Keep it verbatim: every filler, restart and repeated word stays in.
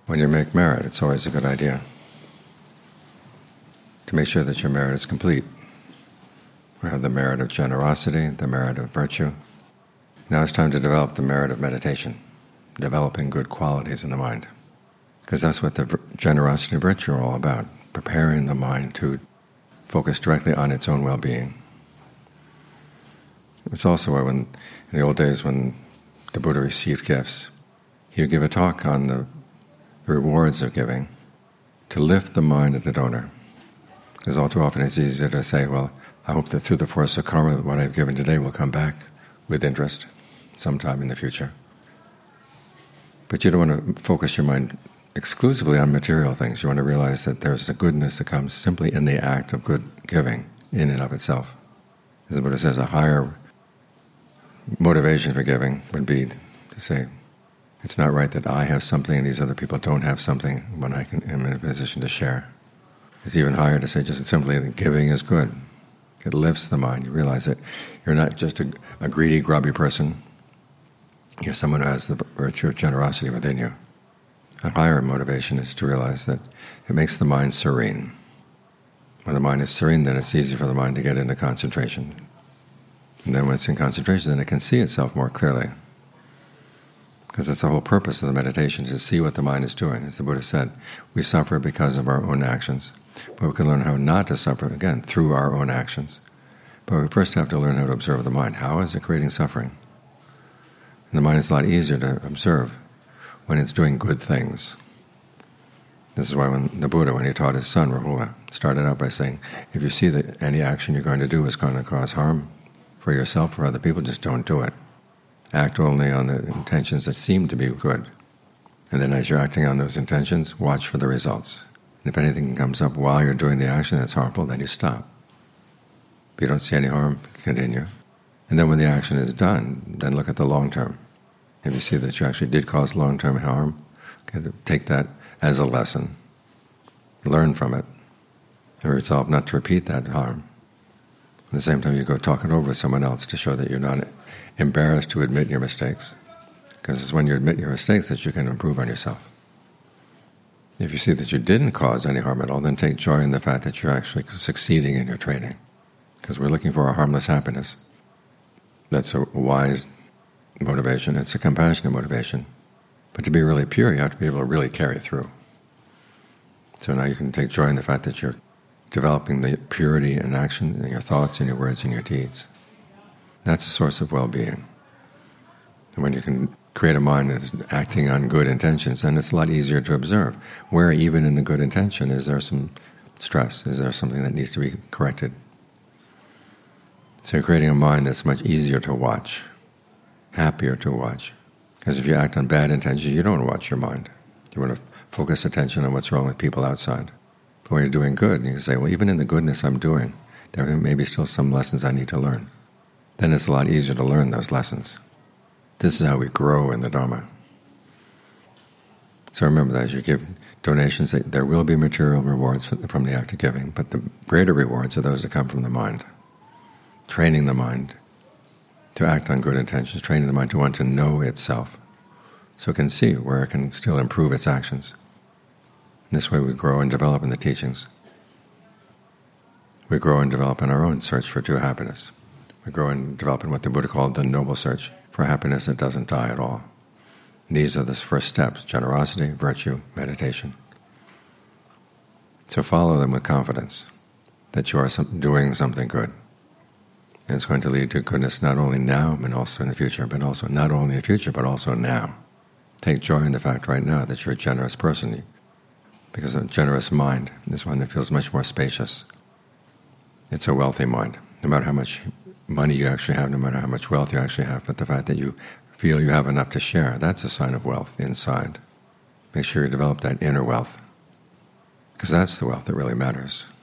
When you make merit, it's always a good idea to make sure that your merit is complete. We have the merit of generosity, the merit of virtue. Now it's time to develop the merit of meditation, developing good qualities in the mind. Because that's what the generosity and virtue are all about, preparing the mind to focus directly on its own well-being. It's also why when, in the old days when the Buddha received gifts, he would give a talk on the rewards of giving to lift the mind of the donor. Because all too often it's easy to say, well, I hope that through the force of karma, what I've given today will come back with interest sometime in the future. But you don't want to focus your mind exclusively on material things. You want to realize that there's a goodness that comes simply in the act of good giving in and of itself. As the Buddha says, a higher motivation for giving would be to say, it's not right that I have something and these other people don't have something when I can, am in a position to share. It's even higher to say just simply that giving is good. It lifts the mind. You realize that you're not just a, a greedy, grubby person. You're someone who has the virtue of generosity within you. A higher motivation is to realize that it makes the mind serene. When the mind is serene, then it's easy for the mind to get into concentration. And then when it's in concentration, then it can see itself more clearly. Because that's the whole purpose of the meditation, is to see what the mind is doing. As the Buddha said, we suffer because of our own actions. But we can learn how not to suffer, again, through our own actions. But we first have to learn how to observe the mind. How is it creating suffering? And the mind is a lot easier to observe when it's doing good things. This is why when the Buddha, when he taught his son, Rahula, started out by saying, if you see that any action you're going to do is going to cause harm for yourself or other people, just don't do it. Act only on the intentions that seem to be good. And then as you're acting on those intentions, watch for the results. And if anything comes up while you're doing the action that's harmful, then you stop. If you don't see any harm, continue. And then when the action is done, then look at the long term. If you see that you actually did cause long-term harm, okay, take that as a lesson. Learn from it. And resolve not to repeat that harm. At the same time, you go talk it over with someone else to show that you're not embarrassed to admit your mistakes. Because it's when you admit your mistakes that you can improve on yourself. If you see that you didn't cause any harm at all, then take joy in the fact that you're actually succeeding in your training. Because we're looking for a harmless happiness. That's a wise motivation. It's a compassionate motivation. But to be really pure, you have to be able to really carry through. So now you can take joy in the fact that you're developing the purity in action in your thoughts, in your words, in your deeds. That's a source of well-being. And when you can create a mind that's acting on good intentions, then it's a lot easier to observe where even in the good intention is there some stress, is there something that needs to be corrected. So you're creating a mind that's much easier to watch, happier to watch. Because if you act on bad intentions, you don't watch your mind. You want to focus attention on what's wrong with people outside. But when you're doing good, you can say, well, even in the goodness I'm doing, there may be still some lessons I need to learn. Then it's a lot easier to learn those lessons. This is how we grow in the Dharma. So remember that as you give donations, there will be material rewards from the act of giving, but the greater rewards are those that come from the mind. Training the mind to act on good intentions, training the mind to want to know itself, so it can see where it can still improve its actions. In this way we grow and develop in the teachings. We grow and develop in our own search for true happiness. We grow and develop in what the Buddha called the noble search for happiness that doesn't die at all. These are the first steps: generosity, virtue, meditation. So follow them with confidence that you are doing something good. And it's going to lead to goodness not only now but also in the future, but also not only in the future but also now. Take joy in the fact right now that you're a generous person, because a generous mind is one that feels much more spacious. It's a wealthy mind, no matter how much money you actually have, no matter how much wealth you actually have, but the fact that you feel you have enough to share, that's a sign of wealth inside. Make sure you develop that inner wealth, because that's the wealth that really matters.